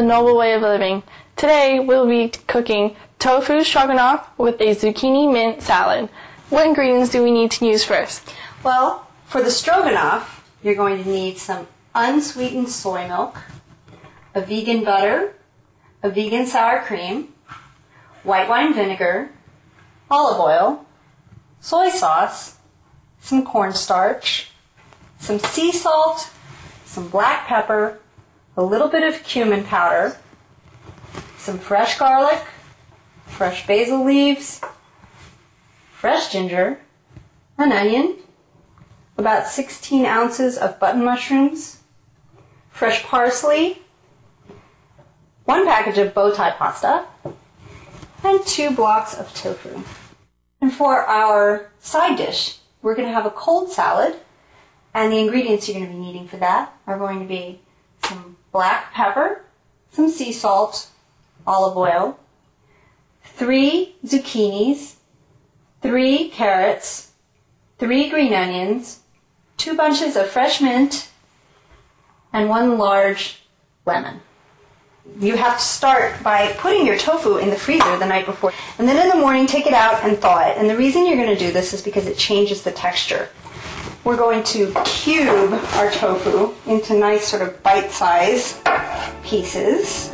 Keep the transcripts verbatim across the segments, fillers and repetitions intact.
noble way of living. Today we'll be cooking tofu stroganoff with a zucchini mint salad. What ingredients do we need to use first? Well, for the stroganoff, you're going to need some unsweetened soy milk, a vegan butter, a vegan sour cream, white wine vinegar, olive oil, soy sauce, some cornstarch, some sea salt, some black pepper, a little bit of cumin powder, some fresh garlic, fresh basil leaves, fresh ginger, an onion, about sixteen ounces of button mushrooms, fresh parsley, one package of bow tie pasta, and two blocks of tofu. And for our side dish, we're going to have a cold salad, and the ingredients you're going to be needing for that are going to be some black pepper, some sea salt, olive oil, three zucchinis, three carrots, three green onions, two bunches of fresh mint, and one large lemon. You have to start by putting your tofu in the freezer the night before, and then in the morning take it out and thaw it. And the reason you're going to do this is because it changes the texture. We're going to cube our tofu into nice sort of bite-sized pieces.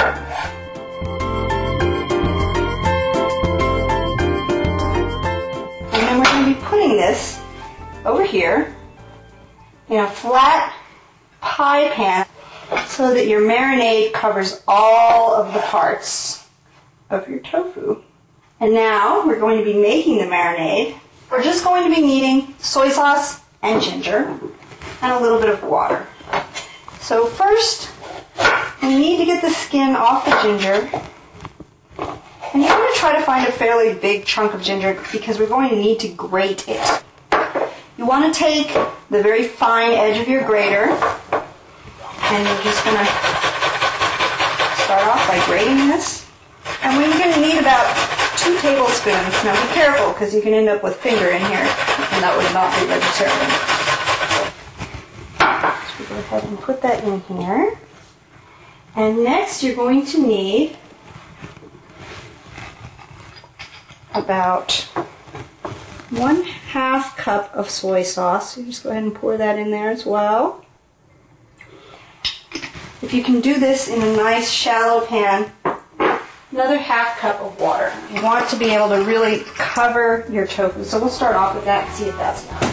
And then we're going to be putting this over here in a flat pie pan so that your marinade covers all of the parts of your tofu. And now we're going to be making the marinade. We're just going to be needing soy sauce and ginger and a little bit of water. So first, we need to get the skin off the ginger. And you're going to try to find a fairly big chunk of ginger because we're going to need to grate it. You want to take the very fine edge of your grater, and you're just going to start off by grating this. And we're going to need about two tablespoons. Now be careful because you can end up with finger in here, and that would not be vegetarian. So we go ahead and put that in here. And next you're going to need about one half cup of soy sauce. So you just go ahead and pour that in there as well. If you can do this in a nice shallow pan, another half cup of water. You want to be able to really cover your tofu. So we'll start off with that and see if that's enough.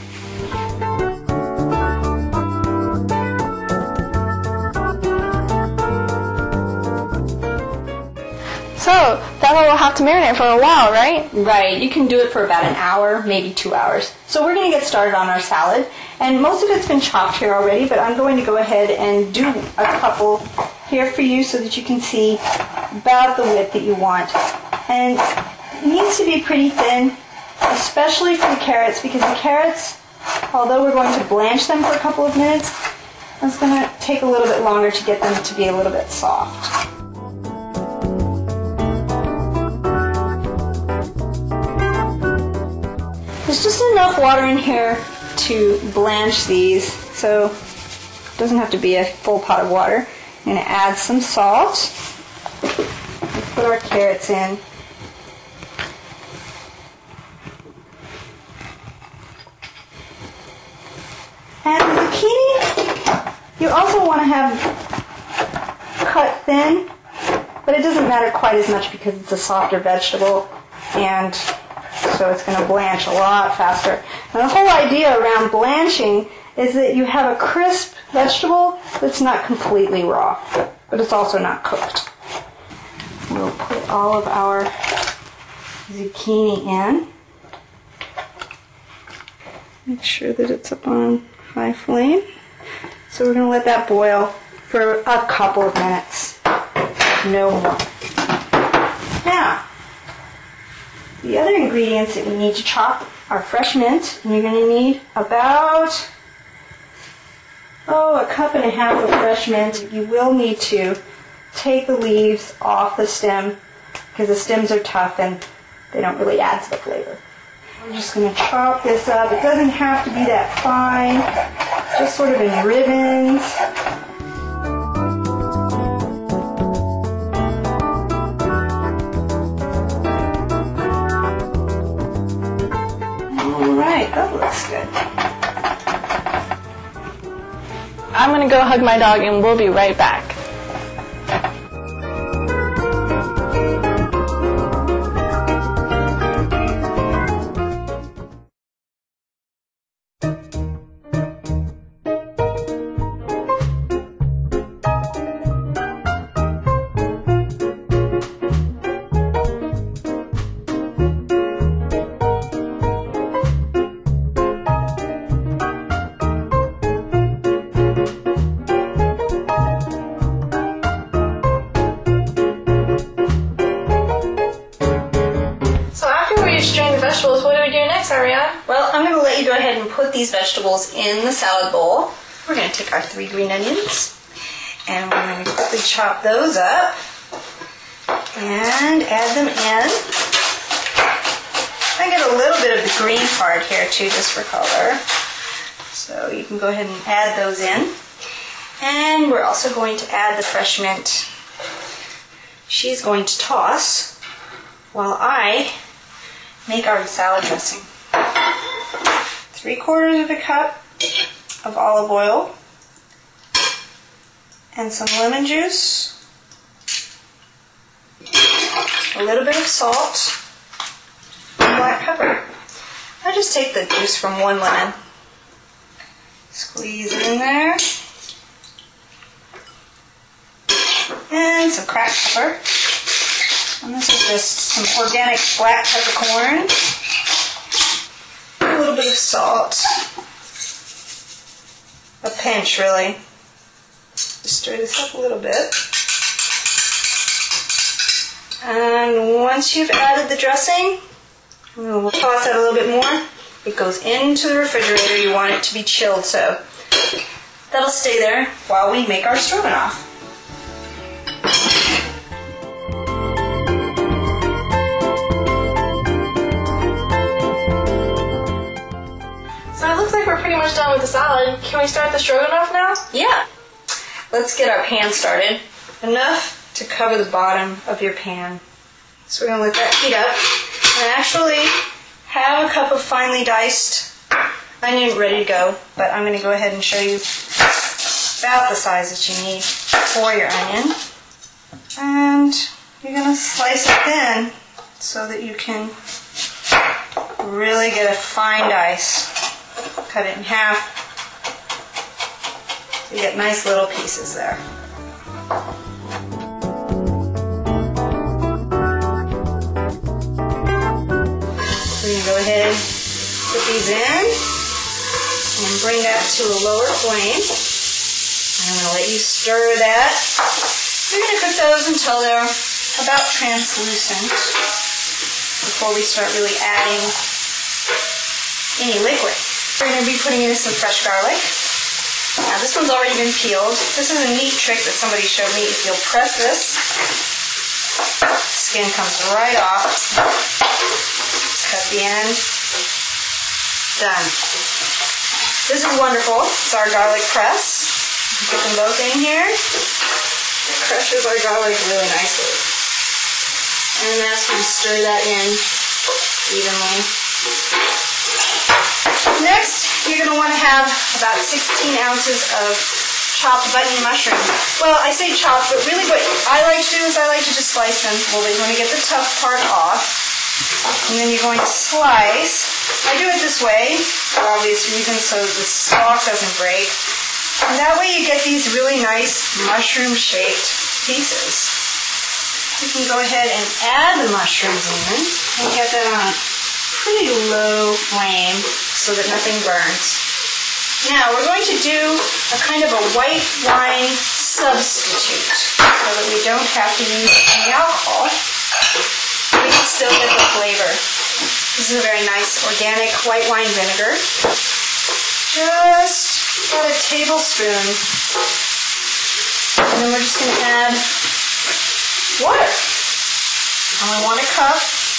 So, that one will have to marinate for a while, right? Right. You can do it for about an hour, maybe two hours. So we're going to get started on our salad. And most of it's been chopped here already, but I'm going to go ahead and do a couple here for you so that you can see about the width that you want. And it needs to be pretty thin, especially for the carrots, because the carrots, although we're going to blanch them for a couple of minutes, it's going to take a little bit longer to get them to be a little bit soft. There's just enough water in here to blanch these, so it doesn't have to be a full pot of water. I'm going to add some salt and put our carrots in. And the zucchini, you also want to have cut thin, but it doesn't matter quite as much because it's a softer vegetable, and so it's going to blanch a lot faster. And the whole idea around blanching is that you have a crisp vegetable that's not completely raw, but it's also not cooked. We'll put all of our zucchini in. Make sure that it's up on high flame. So we're going to let that boil for a couple of minutes, no more. Now, the other ingredients that we need to chop are fresh mint, and you're going to need about, oh, a cup and a half of fresh mint. You will need to take the leaves off the stem because the stems are tough and they don't really add to the flavor. We're just going to chop this up. It doesn't have to be that fine, just sort of in ribbons. looks good. I'm gonna go hug my dog and we'll be right back. Vegetables. What do we do next, Ariane? Well, I'm going to let you go ahead and put these vegetables in the salad bowl. We're going to take our three green onions and we're going to quickly chop those up and add them in. I get a little bit of the green part here too, just for color. So you can go ahead and add those in. And we're also going to add the fresh mint. She's going to toss while I make our salad dressing. Three quarters of a cup of olive oil and some lemon juice, a little bit of salt, and black pepper. I just take the juice from one lemon, squeeze it in there, and some cracked pepper. And this is just some organic black peppercorn, a little bit of salt, a pinch really. Just stir this up a little bit. And once you've added the dressing, we'll toss it a little bit more. It goes into the refrigerator. You want it to be chilled, so that'll stay there while we make our stroganoff. Pretty much done with the salad. Can we start the stroganoff now? Yeah. Let's get our pan started. Enough to cover the bottom of your pan. So we're going to let that heat up. And actually have a cup of finely diced onion ready to go. But I'm going to go ahead and show you about the size that you need for your onion. And you're going to slice it thin so that you can really get a fine dice. Cut it in half. So you get nice little pieces there. We're going to go ahead and put these in and bring that to a lower flame. I'm going to let you stir that. We're going to cook those until they're about translucent before we start really adding any liquid. We're going to be putting in some fresh garlic. Now this one's already been peeled. This is a neat trick that somebody showed me. If you'll press this, the skin comes right off. Cut the end. Done. This is wonderful. It's our garlic press. Put them both in here. It crushes our garlic really nicely. And that's going to stir that in evenly. Next, you're going to want to have about sixteen ounces of chopped button mushrooms. Well, I say chopped, but really what I like to do is I like to just slice them. Well, you want to get the tough part off, and then you're going to slice. I do it this way for obvious reasons so the stalk doesn't break. And that way you get these really nice mushroom-shaped pieces. You can go ahead and add the mushrooms in and get that on a pretty low flame so that nothing burns. Now we're going to do a kind of a white wine substitute so that we don't have to use any alcohol. We can still get the flavor. This is a very nice organic white wine vinegar. Just about a tablespoon. And then we're just going to add water. Only one a cup.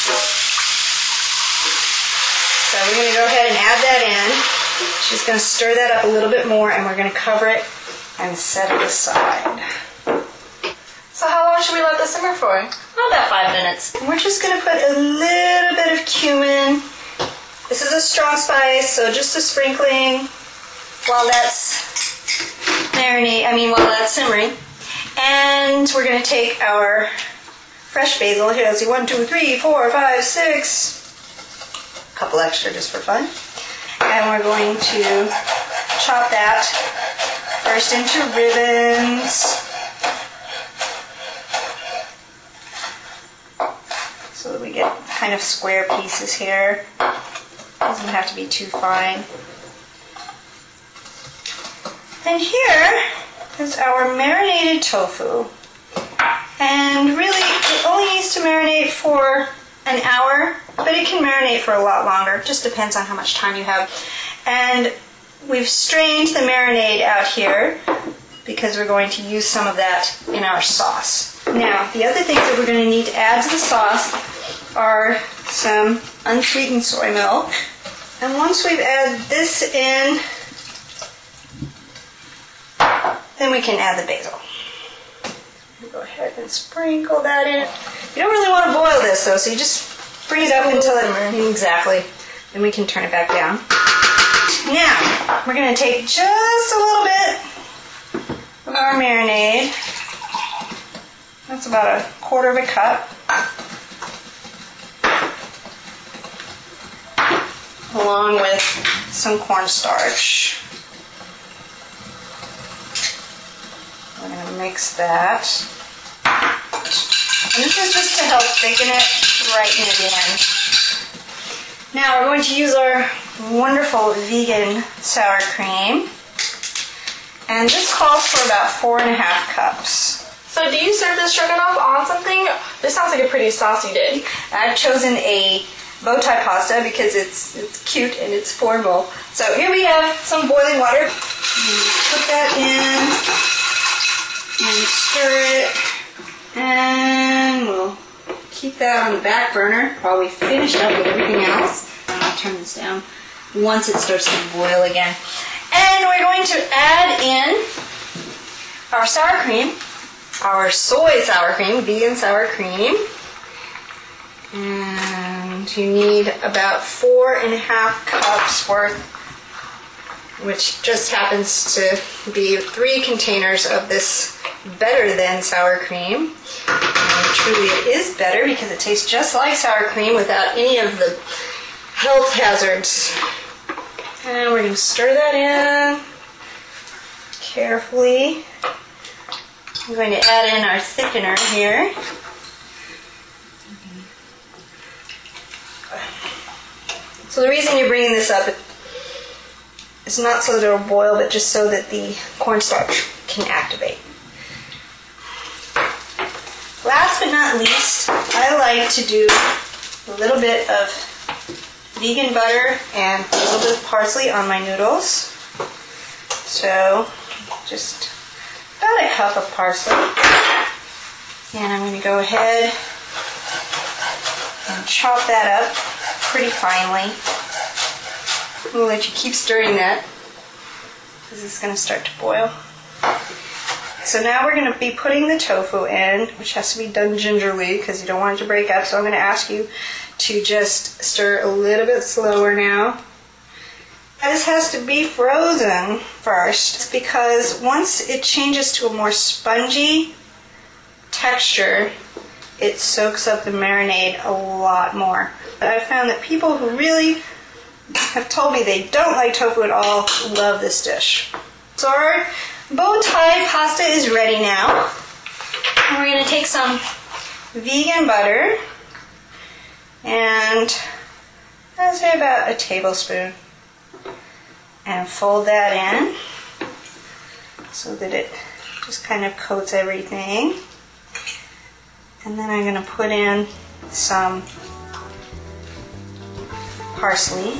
So we're going to go ahead and add that in. She's going to stir that up a little bit more, and we're going to cover it and set it aside. So how long should we let this simmer for? Oh, about five minutes. And we're just going to put a little bit of cumin This is a strong spice, so just a sprinkling while that's marinate, I mean while that's simmering. And we're going to take our fresh basil. Here, let's see, one, two, three, four, five, six. A couple extra just for fun. And we're going to chop that first into ribbons. So that we get kind of square pieces here. Doesn't have to be too fine. And here is our marinated tofu. And really, it only needs to marinate for an hour, but it can marinate for a lot longer. It just depends on how much time you have. And we've strained the marinade out here because we're going to use some of that in our sauce. Now, the other things that we're going to need to add to the sauce are some unsweetened soy milk. And once we've added this in, then we can add the basil. Go ahead and sprinkle that in. You don't really want to boil this though, so you just bring it up until it, exactly. Then we can turn it back down. Now, we're going to take just a little bit of our marinade. That's about a quarter of a cup. Along with some cornstarch. We're going to mix that. And this is just to help thicken it right near the end. Now we're going to use our wonderful vegan sour cream. And this calls for about four and a half cups. So do you serve this stroganoff on something? This sounds like a pretty saucy dish. I've chosen a bow tie pasta because it's it's cute and it's formal. So here we have some boiling water. Put that in and stir it, and we'll keep that on the back burner while we finish up with everything else. And I'll turn this down once it starts to boil again. And we're going to add in our sour cream, our soy sour cream, vegan sour cream. And you need about four and a half cups worth, which just happens to be three containers of this better than sour cream. And truly it is better because it tastes just like sour cream without any of the health hazards. And we're going to stir that in carefully. I'm going to add in our thickener here. So the reason you're bringing this up is not so that it'll boil, but just so that the cornstarch can activate. Last but not least, I like to do a little bit of vegan butter and a little bit of parsley on my noodles. So just about a cup of parsley. And I'm going to go ahead and chop that up pretty finely. We'll let you keep stirring that because it's going to start to boil. So now we're going to be putting the tofu in, which has to be done gingerly because you don't want it to break up. So I'm going to ask you to just stir a little bit slower now. This has to be frozen first because once it changes to a more spongy texture, it soaks up the marinade a lot more. But I've found that people who really have told me they don't like tofu at all love this dish. So our bow tie pasta is ready now. And we're going to take some vegan butter and I'd say about a tablespoon and fold that in so that it just kind of coats everything. And then I'm going to put in some parsley.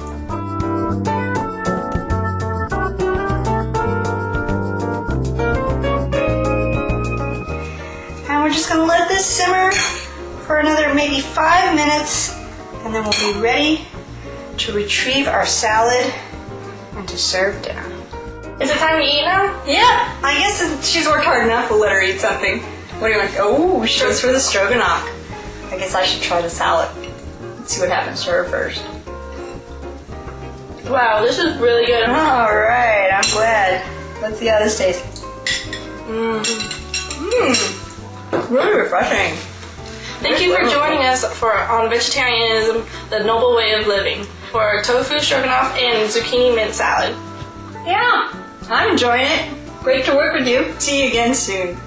And we're just going to let this simmer for another maybe five minutes and then we'll be ready to retrieve our salad and to serve dinner. Is it time to eat now? Yeah, I guess she's worked hard enough, we'll let her eat something. What do you want? Oh, she goes for the stroganoff. I guess I should try the salad. Let's see what happens to her first. Wow, this is really good. All right, I'm glad. Let's see how this tastes. Mmm. Mmm. Really refreshing. Thank you for joining us for on Vegetarianism, the Noble Way of Living, for tofu stroganoff and zucchini mint salad. Yeah, I'm enjoying it. Great to work with you. See you again soon.